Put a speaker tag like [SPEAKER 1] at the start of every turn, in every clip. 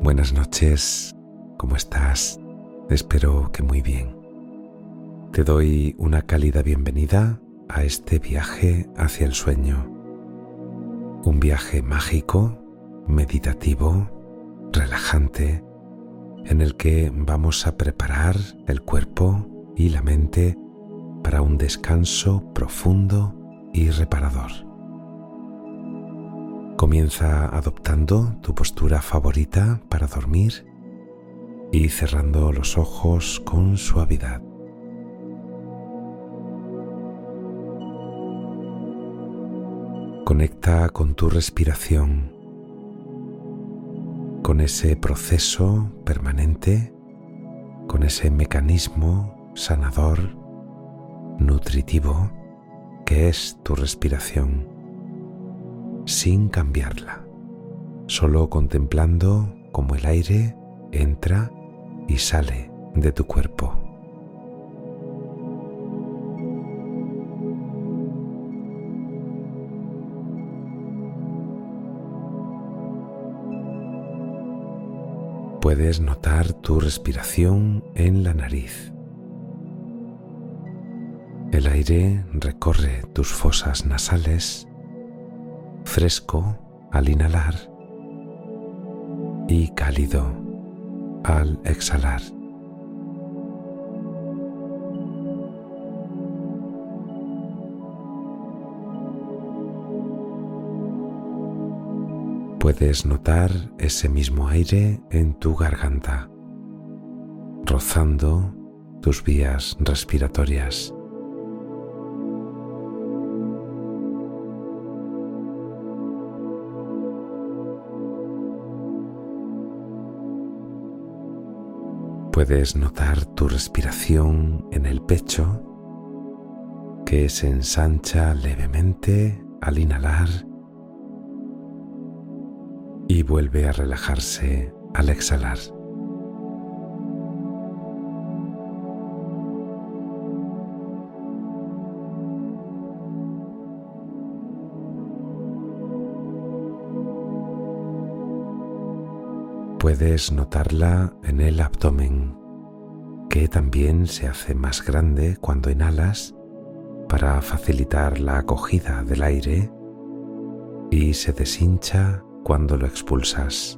[SPEAKER 1] Buenas noches, ¿cómo estás? Espero que muy bien. Te doy una cálida bienvenida a este viaje hacia el sueño. Un viaje mágico, meditativo, relajante, en el que vamos a preparar el cuerpo y la mente para un descanso profundo y reparador. Comienza adoptando tu postura favorita para dormir y cerrando los ojos con suavidad. Conecta con tu respiración, con ese proceso permanente, con ese mecanismo sanador, nutritivo, que es tu respiración, sin cambiarla, solo contemplando cómo el aire entra y sale de tu cuerpo. Puedes notar tu respiración en la nariz. El aire recorre tus fosas nasales, fresco al inhalar y cálido al exhalar. Puedes notar ese mismo aire en tu garganta, rozando tus vías respiratorias. Puedes notar tu respiración en el pecho, que se ensancha levemente al inhalar y vuelve a relajarse al exhalar. Puedes notarla en el abdomen, que también se hace más grande cuando inhalas para facilitar la acogida del aire y se deshincha cuando lo expulsas.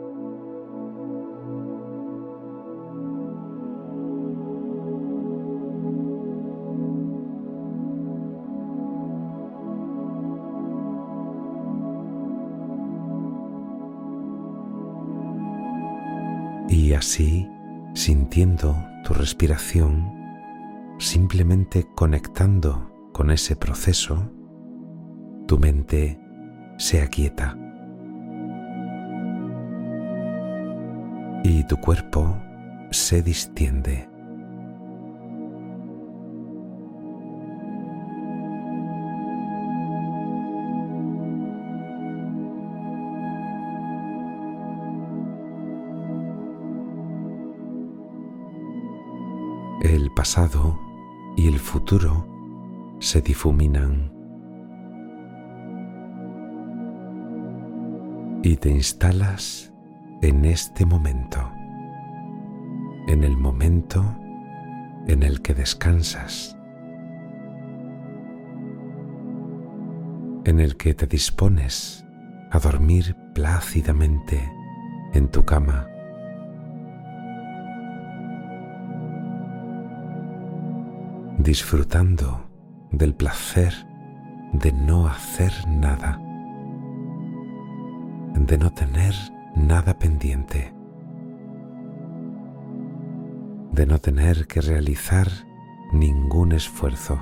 [SPEAKER 1] Y así, sintiendo tu respiración, simplemente conectando con ese proceso, tu mente se aquieta y tu cuerpo se distiende. El pasado y el futuro se difuminan y te instalas en este momento, en el momento en el que descansas, en el que te dispones a dormir plácidamente en tu cama. Disfrutando del placer de no hacer nada, de no tener nada pendiente, de no tener que realizar ningún esfuerzo.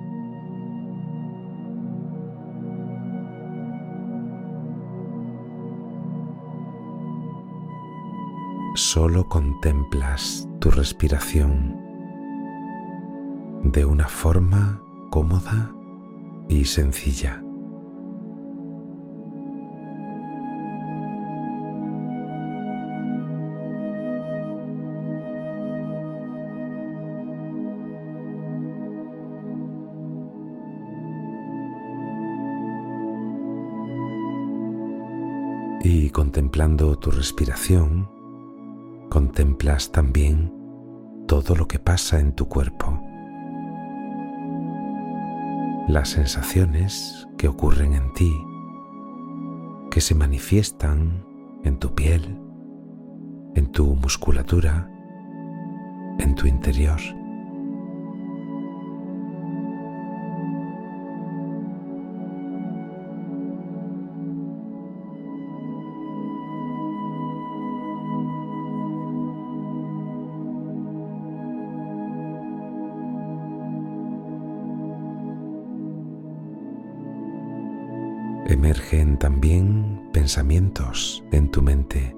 [SPEAKER 1] Solo contemplas tu respiración de una forma cómoda y sencilla. Y contemplando tu respiración, contemplas también todo lo que pasa en tu cuerpo. Las sensaciones que ocurren en ti, que se manifiestan en tu piel, en tu musculatura, en tu interior. Emergen también pensamientos en tu mente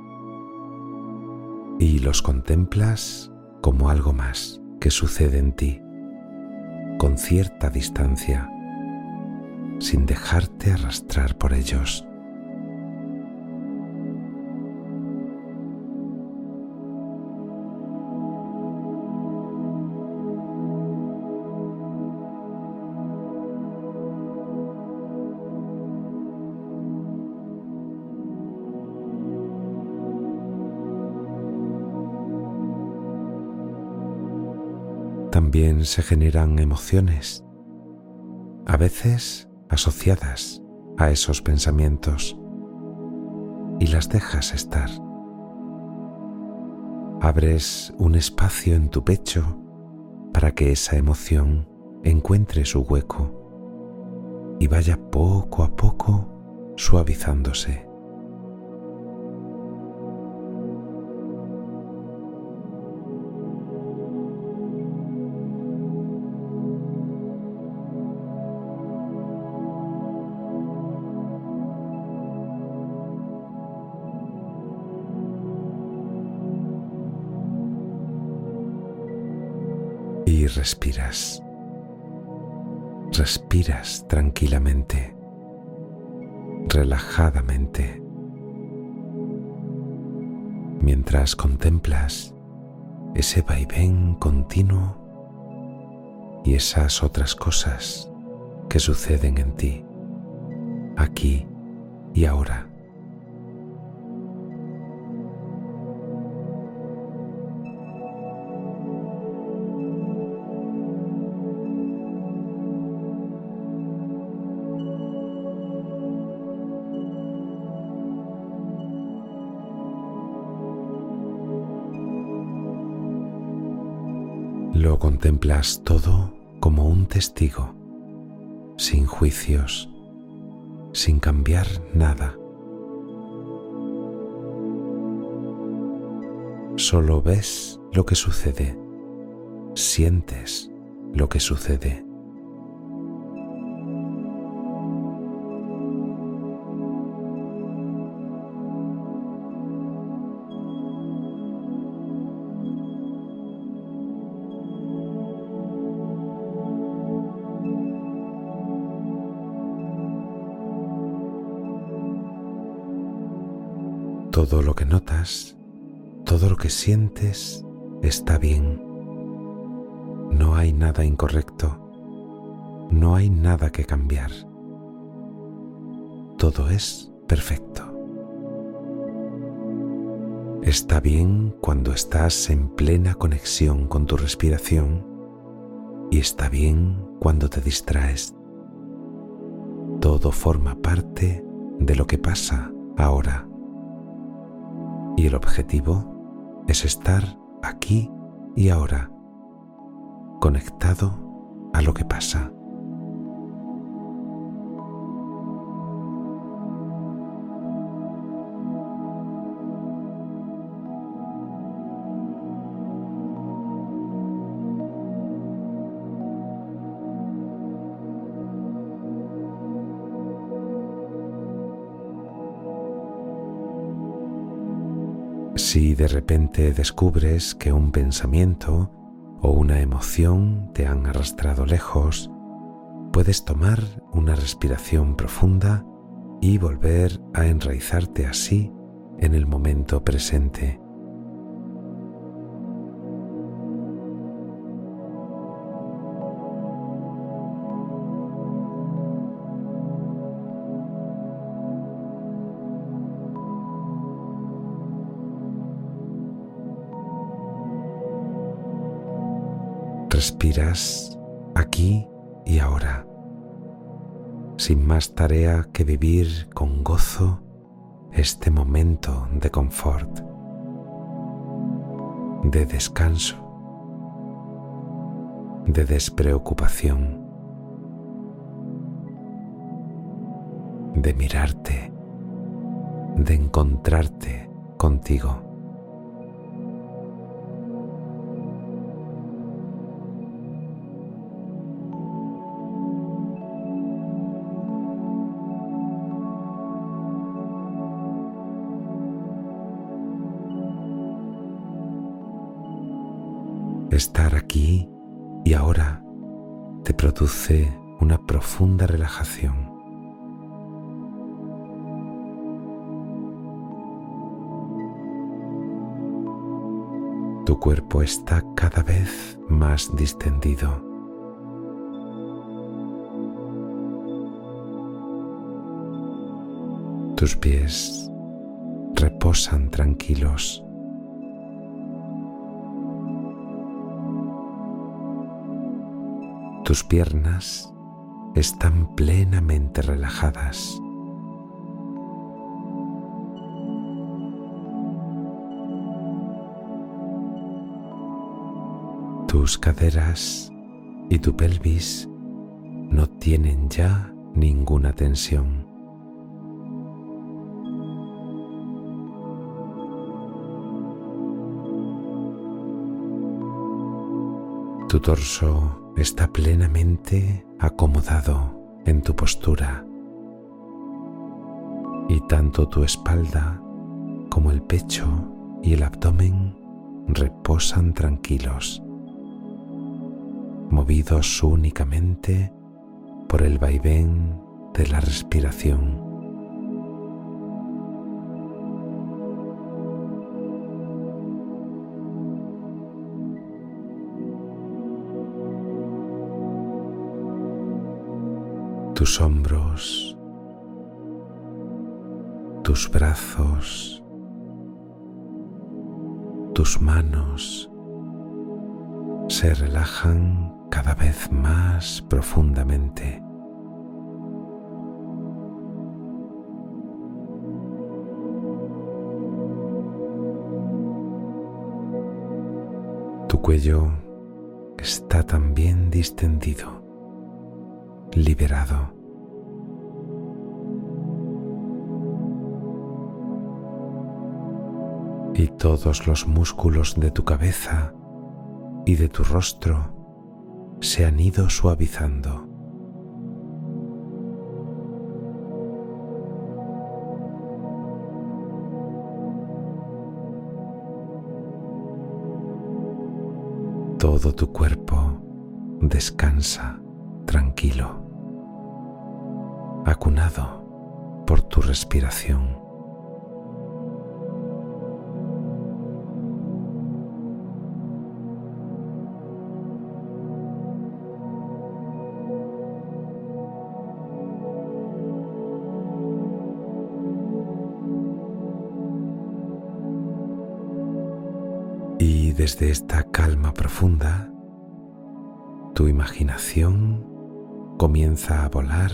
[SPEAKER 1] y los contemplas como algo más que sucede en ti, con cierta distancia, sin dejarte arrastrar por ellos. También se generan emociones, a veces asociadas a esos pensamientos, y las dejas estar. Abres un espacio en tu pecho para que esa emoción encuentre su hueco y vaya poco a poco suavizándose. Y respiras. Respiras tranquilamente, relajadamente, mientras contemplas ese vaivén continuo y esas otras cosas que suceden en ti, aquí y ahora. Lo contemplas todo como un testigo, sin juicios, sin cambiar nada. Solo ves lo que sucede, sientes lo que sucede. Todo lo que notas, todo lo que sientes está bien. No hay nada incorrecto, no hay nada que cambiar. Todo es perfecto. Está bien cuando estás en plena conexión con tu respiración y está bien cuando te distraes. Todo forma parte de lo que pasa ahora. Y el objetivo es estar aquí y ahora, conectado a lo que pasa. Si de repente descubres que un pensamiento o una emoción te han arrastrado lejos, puedes tomar una respiración profunda y volver a enraizarte así en el momento presente. Respiras aquí y ahora, sin más tarea que vivir con gozo este momento de confort, de descanso, de despreocupación, de mirarte, de encontrarte contigo. Estar aquí y ahora te produce una profunda relajación. Tu cuerpo está cada vez más distendido. Tus pies reposan tranquilos. Tus piernas están plenamente relajadas. Tus caderas y tu pelvis no tienen ya ninguna tensión. Tu torso está plenamente acomodado en tu postura y tanto tu espalda como el pecho y el abdomen reposan tranquilos, movidos únicamente por el vaivén de la respiración. Tus hombros, tus brazos, tus manos se relajan cada vez más profundamente. Tu cuello está también distendido, liberado. Y todos los músculos de tu cabeza y de tu rostro se han ido suavizando. Todo tu cuerpo descansa tranquilo, acunado por tu respiración. Y desde esta calma profunda, tu imaginación comienza a volar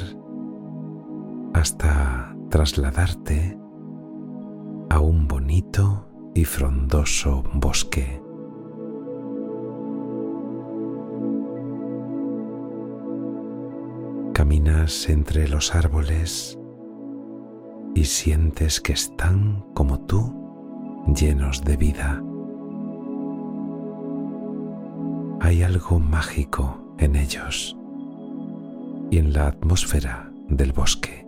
[SPEAKER 1] hasta trasladarte a un bonito y frondoso bosque. Caminas entre los árboles y sientes que están, como tú, llenos de vida. Hay algo mágico en ellos y en la atmósfera del bosque.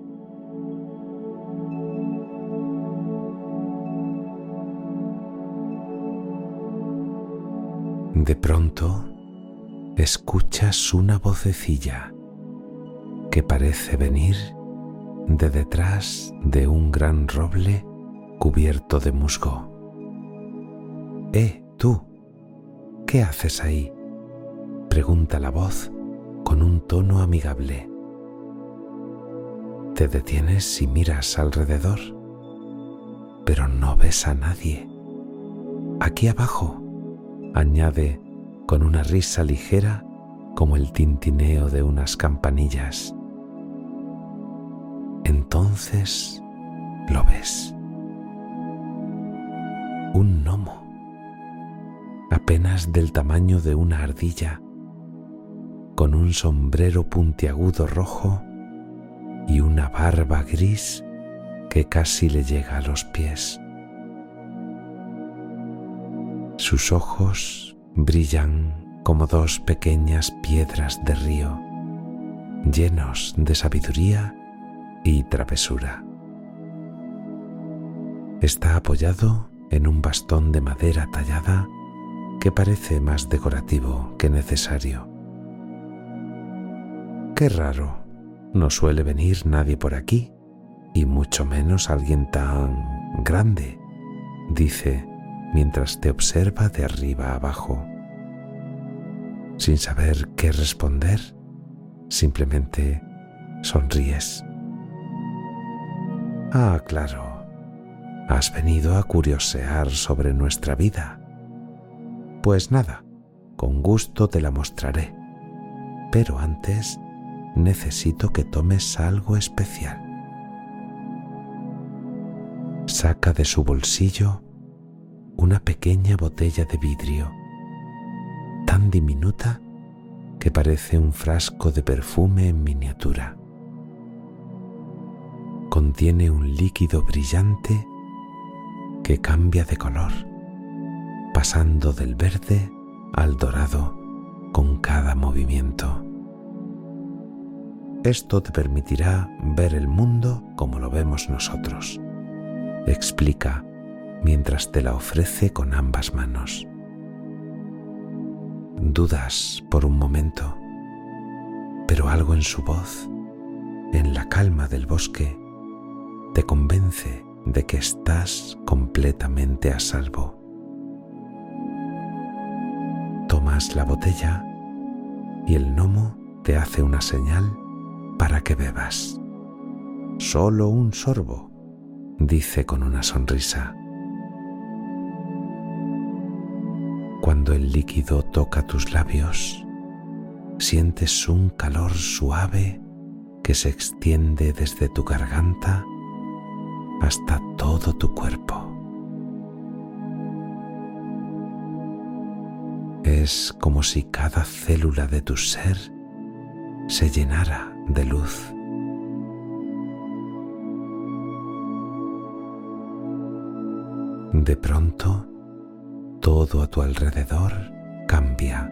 [SPEAKER 1] De pronto, escuchas una vocecilla que parece venir de detrás de un gran roble cubierto de musgo. Tú, ¿qué haces ahí?, pregunta la voz con un tono amigable. Te detienes y miras alrededor, pero no ves a nadie. Aquí abajo, añade con una risa ligera como el tintineo de unas campanillas. Entonces lo ves. Un gnomo, apenas del tamaño de una ardilla, con un sombrero puntiagudo rojo y una barba gris que casi le llega a los pies. Sus ojos brillan como dos pequeñas piedras de río, llenos de sabiduría y travesura. Está apoyado en un bastón de madera tallada que parece más decorativo que necesario. Qué raro, no suele venir nadie por aquí, y mucho menos alguien tan grande, dice mientras te observa de arriba abajo. Sin saber qué responder, simplemente sonríes. Ah, claro, has venido a curiosear sobre nuestra vida. Pues nada, con gusto te la mostraré, pero antes necesito que tomes algo especial. Saca de su bolsillo una pequeña botella de vidrio, tan diminuta que parece un frasco de perfume en miniatura. Contiene un líquido brillante que cambia de color, pasando del verde al dorado con cada movimiento. Esto te permitirá ver el mundo como lo vemos nosotros, explica mientras te la ofrece con ambas manos. Dudas por un momento, pero algo en su voz, en la calma del bosque, te convence de que estás completamente a salvo. Tomas la botella y el gnomo te hace una señal para que bebas. Solo un sorbo, dice con una sonrisa. Cuando el líquido toca tus labios, sientes un calor suave que se extiende desde tu garganta hasta todo tu cuerpo. Es como si cada célula de tu ser se llenara de luz. De pronto, todo a tu alrededor cambia.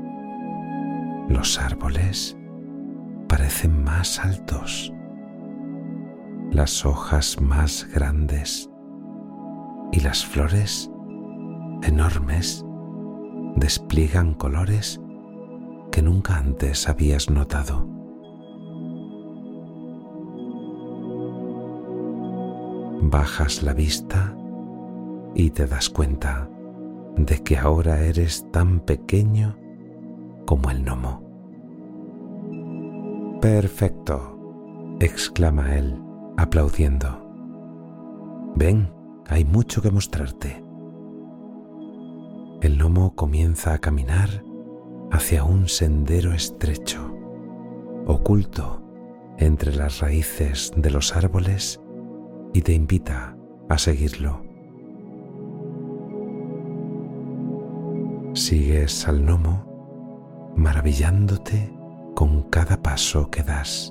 [SPEAKER 1] Los árboles parecen más altos, las hojas más grandes y las flores, enormes, despliegan colores que nunca antes habías notado. Bajas la vista y te das cuenta de que ahora eres tan pequeño como el gnomo. «Perfecto», exclama él, aplaudiendo. «Ven, hay mucho que mostrarte». El gnomo comienza a caminar hacia un sendero estrecho, oculto entre las raíces de los árboles, y te invita a seguirlo. Sigues al gnomo, maravillándote con cada paso que das.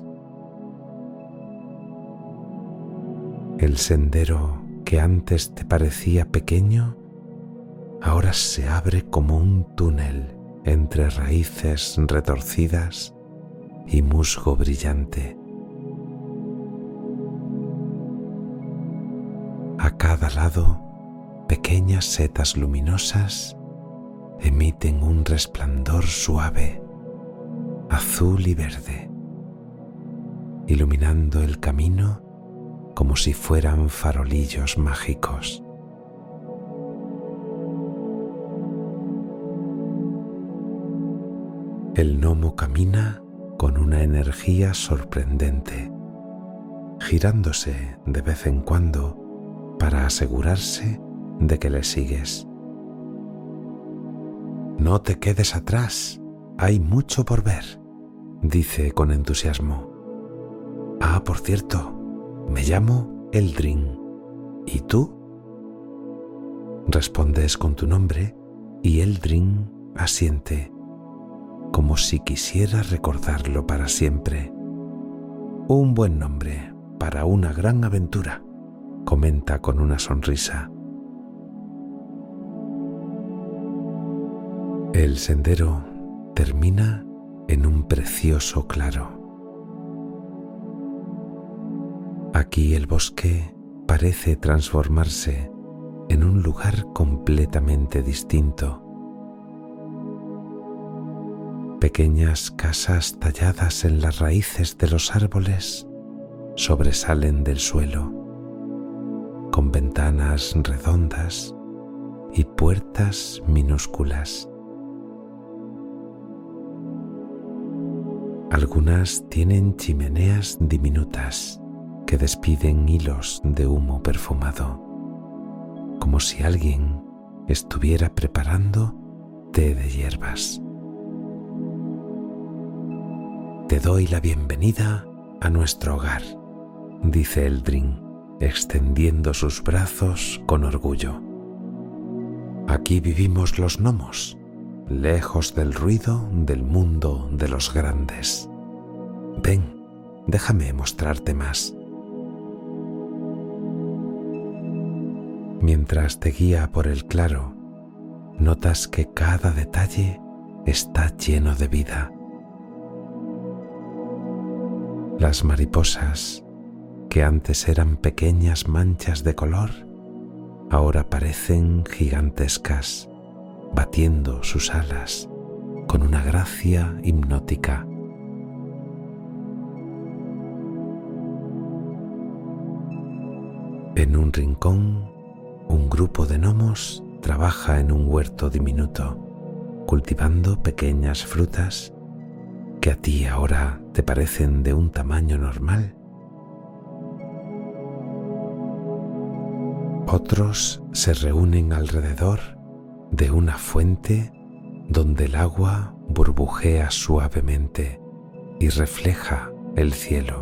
[SPEAKER 1] El sendero que antes te parecía pequeño, ahora se abre como un túnel entre raíces retorcidas y musgo brillante. A cada lado, pequeñas setas luminosas emiten un resplandor suave, azul y verde, iluminando el camino como si fueran farolillos mágicos. El gnomo camina con una energía sorprendente, girándose de vez en cuando para asegurarse de que le sigues. No te quedes atrás, hay mucho por ver, dice con entusiasmo. Ah, por cierto, me llamo Eldrin. ¿Y tú? Respondes con tu nombre y Eldrin asiente, como si quisiera recordarlo para siempre. Un buen nombre para una gran aventura, comenta con una sonrisa. El sendero termina en un precioso claro. Aquí el bosque parece transformarse en un lugar completamente distinto. Pequeñas casas talladas en las raíces de los árboles sobresalen del suelo, con ventanas redondas y puertas minúsculas. Algunas tienen chimeneas diminutas que despiden hilos de humo perfumado, como si alguien estuviera preparando té de hierbas. Te doy la bienvenida a nuestro hogar, dice Eldrin, extendiendo sus brazos con orgullo. Aquí vivimos los gnomos, lejos del ruido del mundo de los grandes. Ven, déjame mostrarte más. Mientras te guía por el claro, notas que cada detalle está lleno de vida. Las mariposas, que antes eran pequeñas manchas de color, ahora parecen gigantescas, batiendo sus alas con una gracia hipnótica. En un rincón, un grupo de gnomos trabaja en un huerto diminuto, cultivando pequeñas frutas que a ti ahora te parecen de un tamaño normal. Otros se reúnen alrededor de una fuente donde el agua burbujea suavemente y refleja el cielo.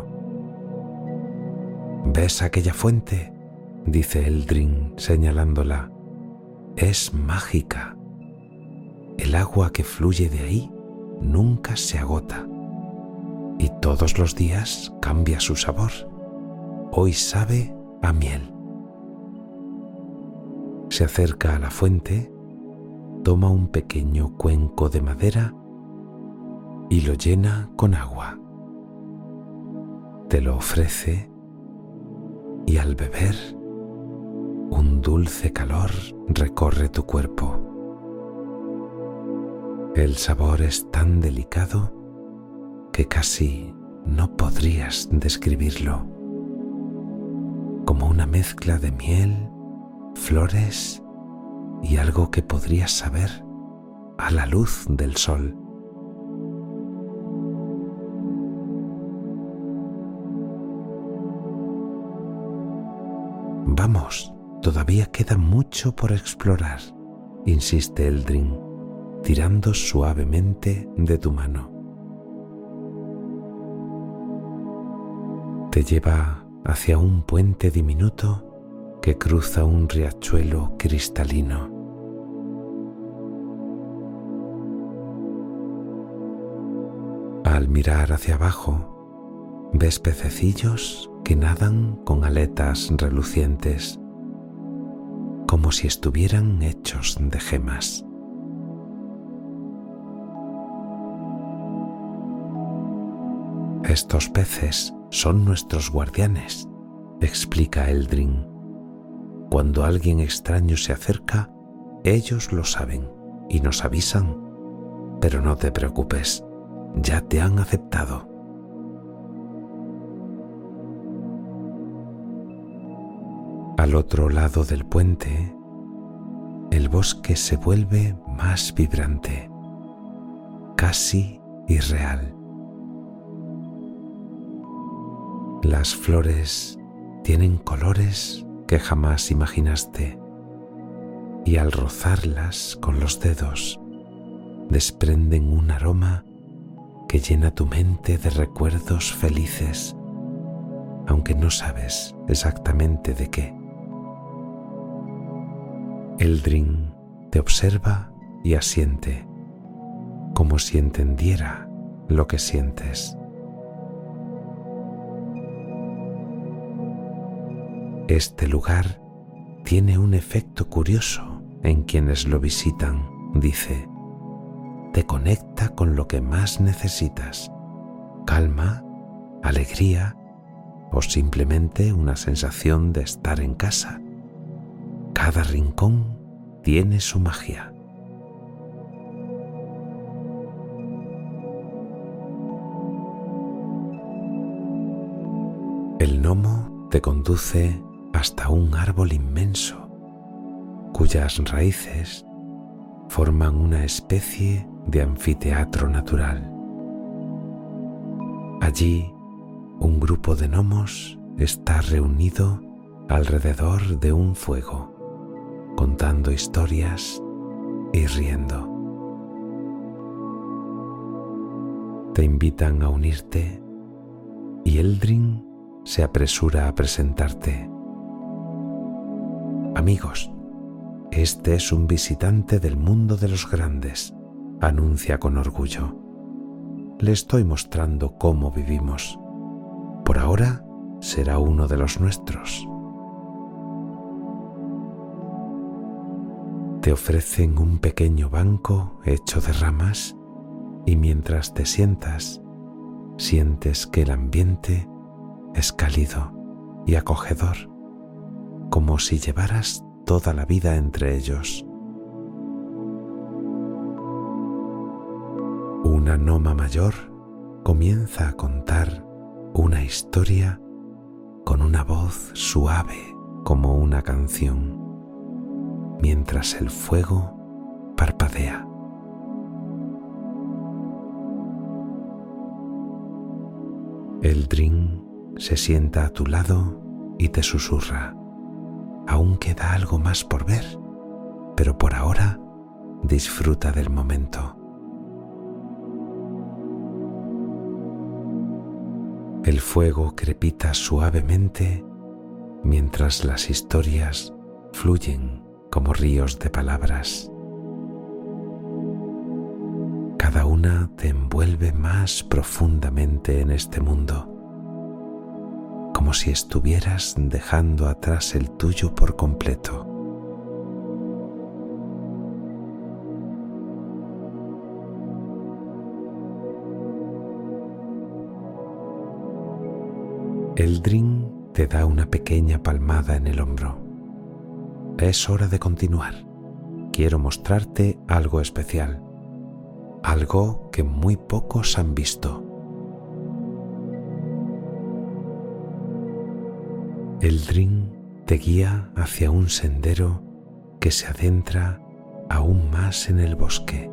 [SPEAKER 1] ¿Ves aquella fuente?, dice Eldrin señalándola. Es mágica. El agua que fluye de ahí nunca se agota y todos los días cambia su sabor. Hoy sabe a miel. Se acerca a la fuente, toma un pequeño cuenco de madera y lo llena con agua. Te lo ofrece y al beber, un dulce calor recorre tu cuerpo. El sabor es tan delicado que casi no podrías describirlo, como una mezcla de miel, flores y algo que podrías saber a la luz del sol. Vamos, todavía queda mucho por explorar, insiste Eldrin, tirando suavemente de tu mano. Te lleva hacia un puente diminuto que cruza un riachuelo cristalino. Al mirar hacia abajo, ves pececillos que nadan con aletas relucientes, como si estuvieran hechos de gemas. Estos peces son nuestros guardianes, explica Eldrin. Cuando alguien extraño se acerca, ellos lo saben y nos avisan. Pero no te preocupes, ya te han aceptado. Al otro lado del puente, el bosque se vuelve más vibrante, casi irreal. Las flores tienen colores que jamás imaginaste y al rozarlas con los dedos desprenden un aroma que llena tu mente de recuerdos felices, aunque no sabes exactamente de qué. Eldrin te observa y asiente, como si entendiera lo que sientes. Este lugar tiene un efecto curioso en quienes lo visitan, dice. Te conecta con lo que más necesitas: calma, alegría o simplemente una sensación de estar en casa. Cada rincón tiene su magia. El gnomo te conduce hasta un árbol inmenso, cuyas raíces forman una especie de anfiteatro natural. Allí, un grupo de gnomos está reunido alrededor de un fuego, contando historias y riendo. Te invitan a unirte y Eldrin se apresura a presentarte. Amigos, este es un visitante del mundo de los grandes, anuncia con orgullo. Le estoy mostrando cómo vivimos. Por ahora será uno de los nuestros. Te ofrecen un pequeño banco hecho de ramas y mientras te sientas, sientes que el ambiente es cálido y acogedor, como si llevaras toda la vida entre ellos. Una gnoma mayor comienza a contar una historia con una voz suave como una canción, mientras el fuego parpadea. Eldrin se sienta a tu lado y te susurra. Aún queda algo más por ver, pero por ahora disfruta del momento. El fuego crepita suavemente mientras las historias fluyen como ríos de palabras. Cada una te envuelve más profundamente en este mundo, como si estuvieras dejando atrás el tuyo por completo. Eldrin te da una pequeña palmada en el hombro. Es hora de continuar. Quiero mostrarte algo especial, algo que muy pocos han visto. Eldrin te guía hacia un sendero que se adentra aún más en el bosque,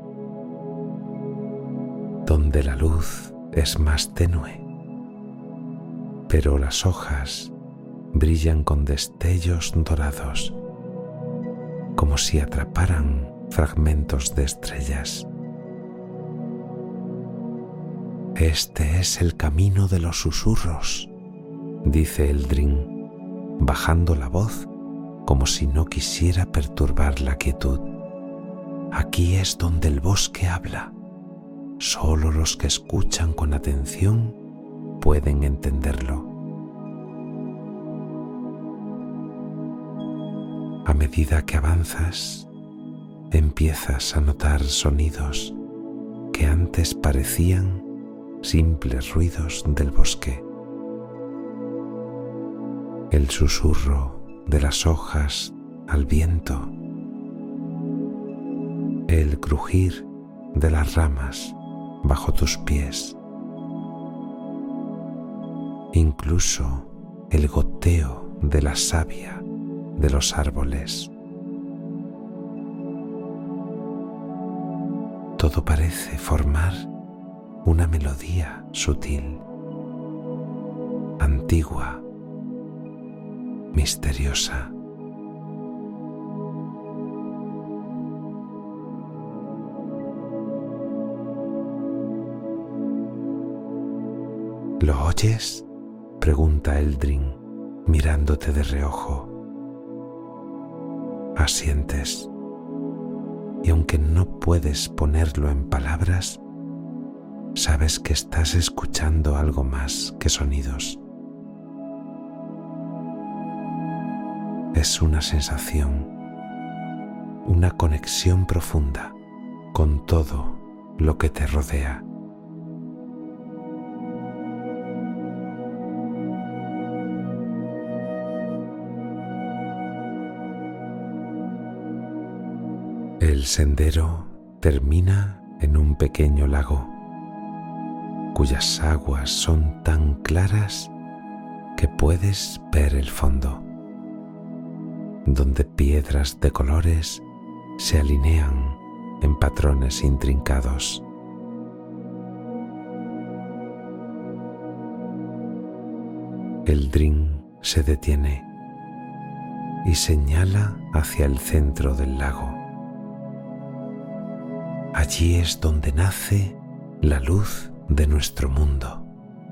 [SPEAKER 1] donde la luz es más tenue, pero las hojas brillan con destellos dorados, como si atraparan fragmentos de estrellas. Este es el camino de los susurros, dice Eldrin, bajando la voz como si no quisiera perturbar la quietud. Aquí es donde el bosque habla. Solo los que escuchan con atención pueden entenderlo. A medida que avanzas, empiezas a notar sonidos que antes parecían simples ruidos del bosque. El susurro de las hojas al viento, el crujir de las ramas bajo tus pies, incluso el goteo de la savia de los árboles. Todo parece formar una melodía sutil, antigua, misteriosa. oyes?, pregunta Eldrin, mirándote de reojo. Asientes, y aunque no puedes ponerlo en palabras, sabes que estás escuchando algo más que sonidos. Es una sensación, una conexión profunda con todo lo que te rodea. El sendero termina en un pequeño lago, cuyas aguas son tan claras que puedes ver el fondo, donde piedras de colores se alinean en patrones intrincados. Eldrin se detiene y señala hacia el centro del lago. Allí es donde nace la luz de nuestro mundo.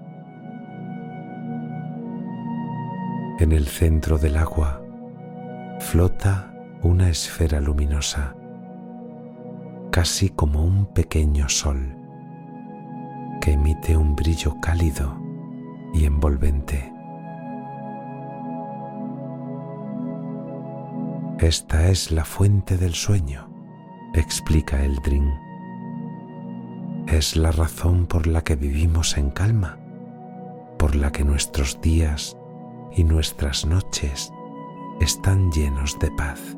[SPEAKER 1] En el centro del agua flota una esfera luminosa, casi como un pequeño sol, que emite un brillo cálido y envolvente. Esta es la fuente del sueño, explica Eldrin. Es la razón por la que vivimos en calma, por la que nuestros días y nuestras noches están llenos de paz.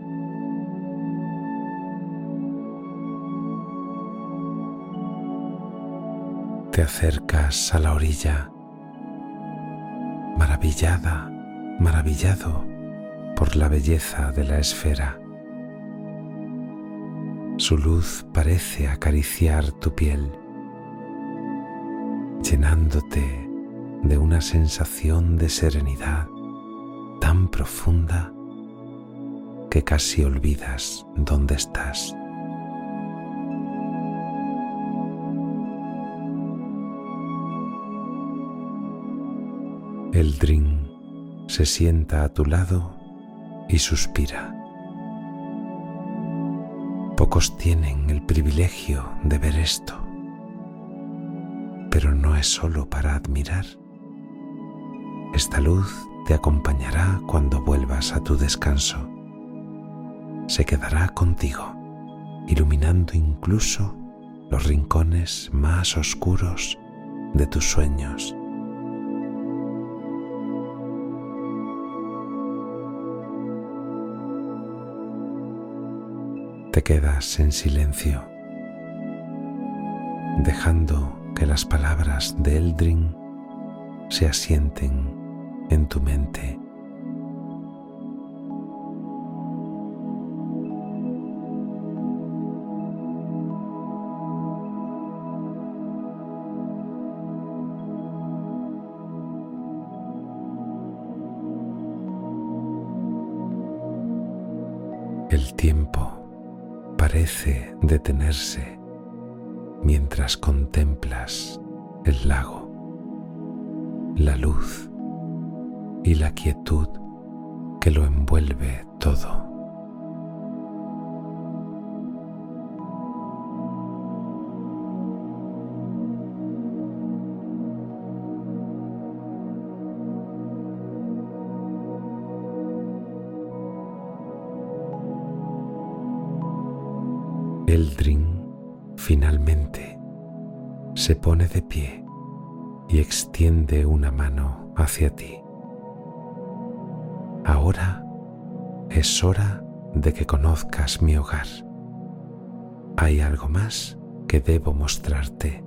[SPEAKER 1] Te acercas a la orilla, maravillado por la belleza de la esfera. Su luz parece acariciar tu piel, llenándote de una sensación de serenidad tan profunda que casi olvidas dónde estás. Eldrin se sienta a tu lado y suspira. Pocos tienen el privilegio de ver esto, pero no es solo para admirar. Esta luz te acompañará cuando vuelvas a tu descanso. Se quedará contigo, iluminando incluso los rincones más oscuros de tus sueños. Te quedas en silencio, dejando que las palabras de Eldrin se asienten en tu mente. El tiempo parece detenerse mientras contemplas el lago, la luz y la quietud que lo envuelve todo. Eldrin finalmente se pone de pie y extiende una mano hacia ti. Ahora es hora de que conozcas mi hogar. Hay algo más que debo mostrarte.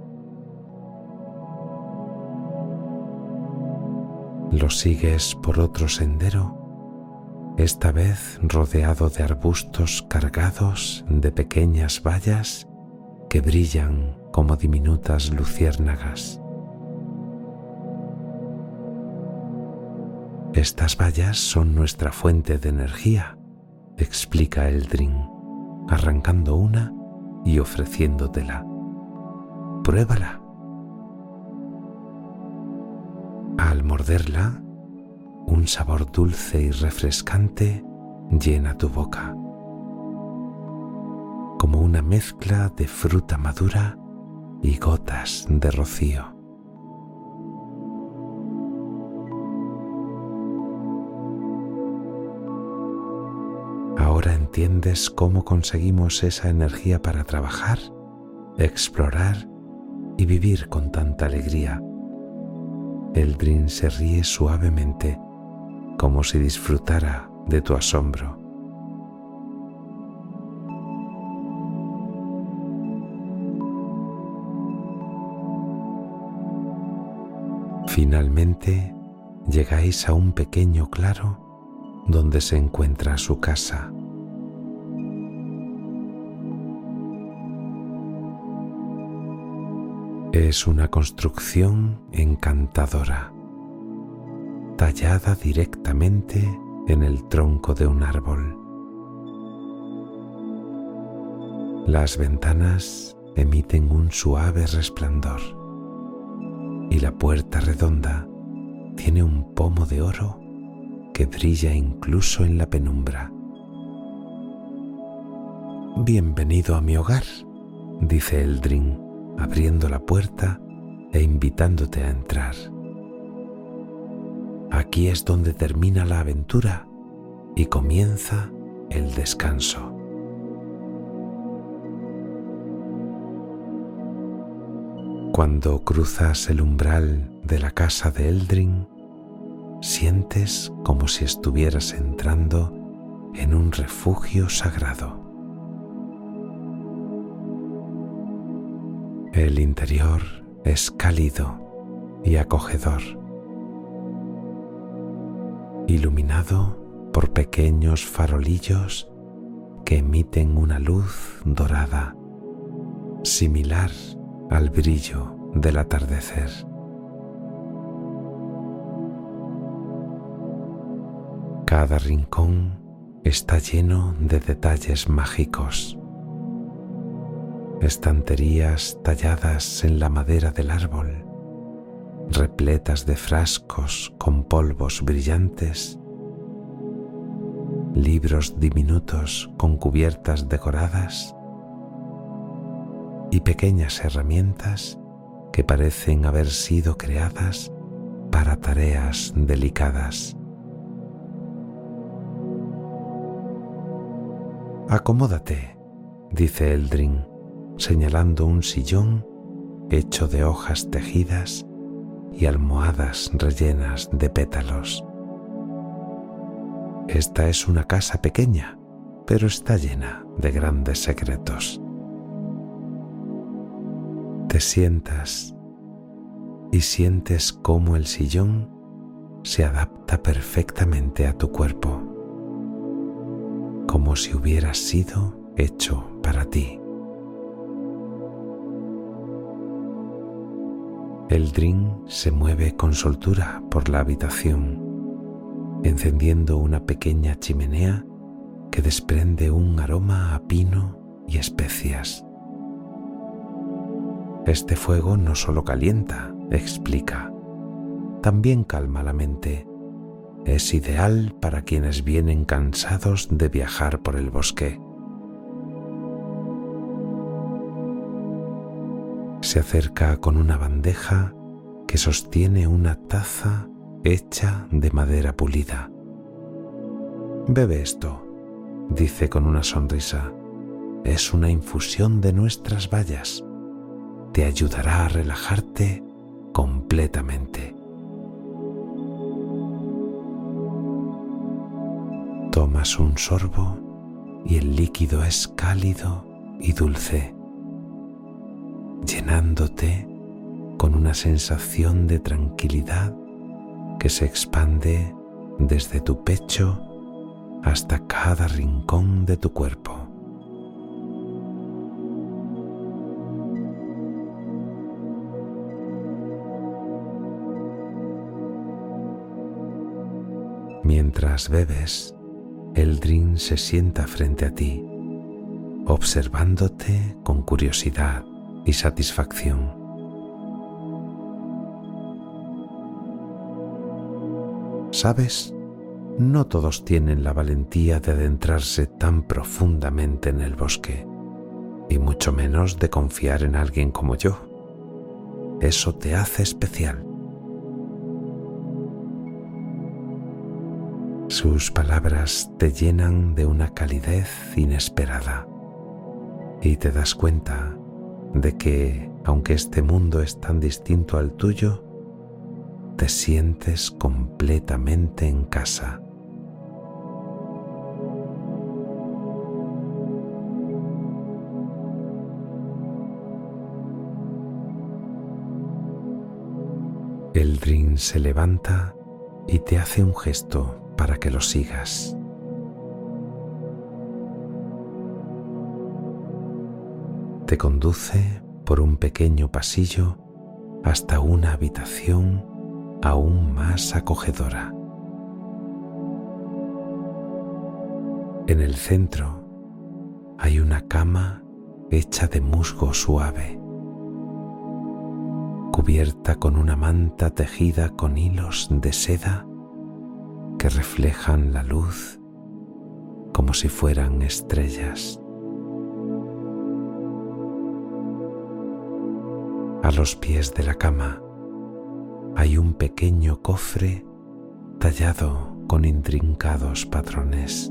[SPEAKER 1] Lo sigues por otro sendero, esta vez rodeado de arbustos cargados de pequeñas bayas que brillan como diminutas luciérnagas. Estas bayas son nuestra fuente de energía, explica Eldrin, arrancando una y ofreciéndotela. Pruébala. al morderla, un sabor dulce y refrescante llena tu boca, como una mezcla de fruta madura y gotas de rocío. Ahora entiendes cómo conseguimos esa energía para trabajar, explorar y vivir con tanta alegría. Eldrin se ríe suavemente, como si disfrutara de tu asombro. Finalmente, llegáis a un pequeño claro donde se encuentra su casa. Es una construcción encantadora, tallada directamente en el tronco de un árbol. Las ventanas emiten un suave resplandor y la puerta redonda tiene un pomo de oro que brilla incluso en la penumbra. «Bienvenido a mi hogar», dice Eldrin, abriendo la puerta e invitándote a entrar. Aquí es donde termina la aventura y comienza el descanso. Cuando cruzas el umbral de la casa de Eldrin, sientes como si estuvieras entrando en un refugio sagrado. El interior es cálido y acogedor, iluminado por pequeños farolillos que emiten una luz dorada, similar al brillo del atardecer. Cada rincón está lleno de detalles mágicos. Estanterías talladas en la madera del árbol, repletas de frascos con polvos brillantes, libros diminutos con cubiertas decoradas y pequeñas herramientas que parecen haber sido creadas para tareas delicadas. «Acomódate», dice Eldrin, señalando un sillón hecho de hojas tejidas y almohadas rellenas de pétalos. Esta es una casa pequeña, pero está llena de grandes secretos. Te sientas y sientes cómo el sillón se adapta perfectamente a tu cuerpo, como si hubiera sido hecho para ti. Eldrin se mueve con soltura por la habitación, encendiendo una pequeña chimenea que desprende un aroma a pino y especias. Este fuego no solo calienta, explica, también calma la mente. Es ideal para quienes vienen cansados de viajar por el bosque. Se acerca con una bandeja que sostiene una taza hecha de madera pulida. «Bebe esto», dice con una sonrisa. «Es una infusión de nuestras bayas. Te ayudará a relajarte completamente». Tomas un sorbo y el líquido es cálido y dulce, llenándote con una sensación de tranquilidad que se expande desde tu pecho hasta cada rincón de tu cuerpo. Mientras bebes, Eldrin se sienta frente a ti, observándote con curiosidad y satisfacción. ¿Sabes? No todos tienen la valentía de adentrarse tan profundamente en el bosque, y mucho menos de confiar en alguien como yo. Eso te hace especial. Sus palabras te llenan de una calidez inesperada y te das cuenta de que, aunque este mundo es tan distinto al tuyo, te sientes completamente en casa. Eldrin se levanta y te hace un gesto para que lo sigas. Te conduce por un pequeño pasillo hasta una habitación aún más acogedora. En el centro hay una cama hecha de musgo suave, cubierta con una manta tejida con hilos de seda que reflejan la luz como si fueran estrellas. A los pies de la cama hay un pequeño cofre tallado con intrincados patrones.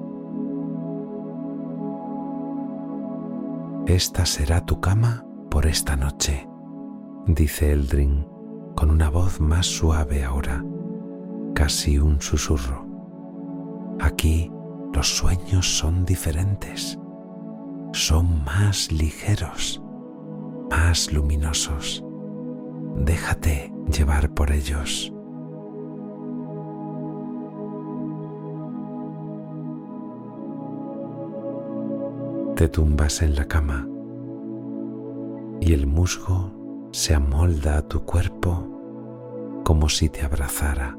[SPEAKER 1] «Esta será tu cama por esta noche», dice Eldrin con una voz más suave ahora, casi un susurro. «Aquí los sueños son diferentes, son más ligeros, más luminosos. Déjate llevar por ellos». Te tumbas en la cama y el musgo se amolda a tu cuerpo como si te abrazara.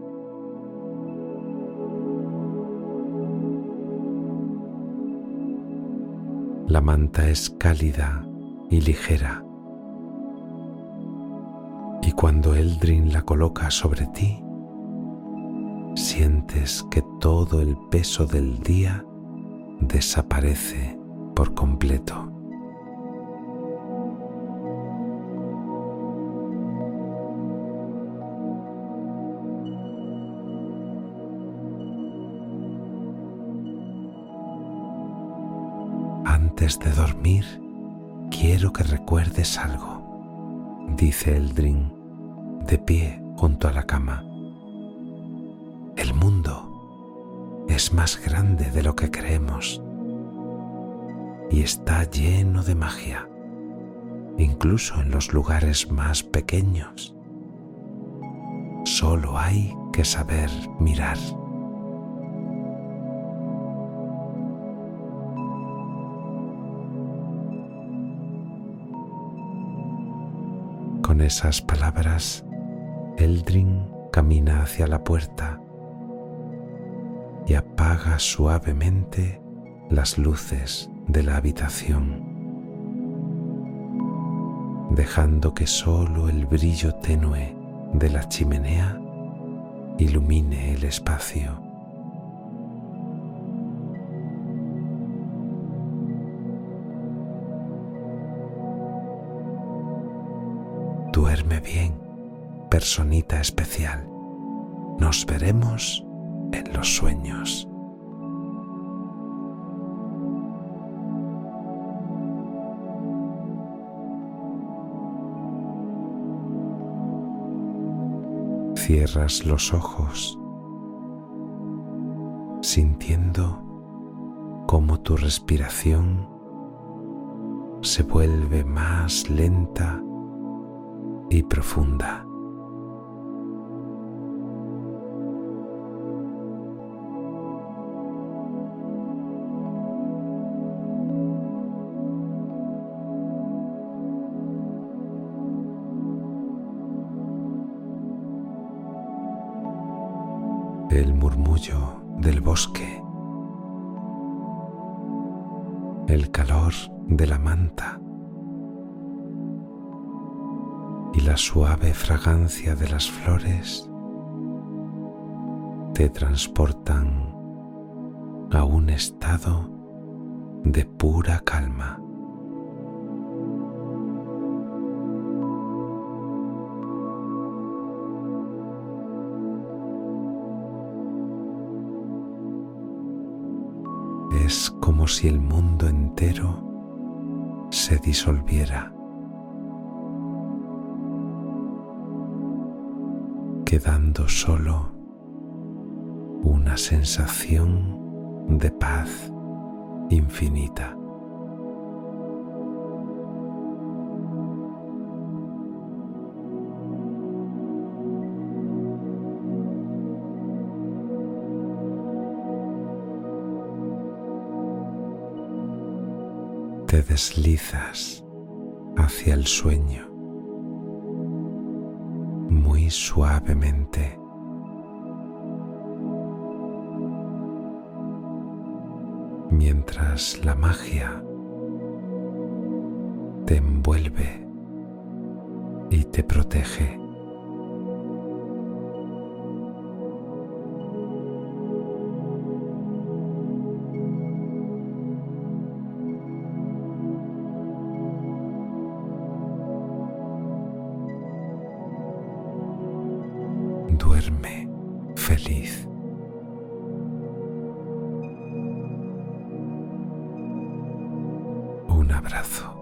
[SPEAKER 1] La manta es cálida y ligera, y cuando Eldrin la coloca sobre ti, sientes que todo el peso del día desaparece por completo. Antes de dormir, quiero que recuerdes algo, dice Eldrin, de pie junto a la cama. El mundo es más grande de lo que creemos y está lleno de magia, incluso en los lugares más pequeños. Solo hay que saber mirar. Con esas palabras, Eldrin camina hacia la puerta y apaga suavemente las luces de la habitación, dejando que solo el brillo tenue de la chimenea ilumine el espacio. Duerme bien, personita especial. Nos veremos en los sueños. Cierras los ojos, sintiendo cómo tu respiración se vuelve más lenta y profunda. El murmullo del bosque, el calor de la manta y la suave fragancia de las flores te transportan a un estado de pura calma. Es como si el mundo entero se disolviera, quedando solo una sensación de paz infinita. Te deslizas hacia el sueño muy suavemente. Mientras la magia te envuelve y te protege. Duerme feliz. Un abrazo.